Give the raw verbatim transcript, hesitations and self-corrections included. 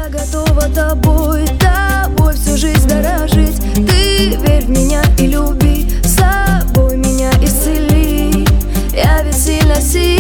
Я готова тобой, тобой всю жизнь дорожить. Ты верь в меня и люби, с собой меня исцели. Я ведь сильно сильно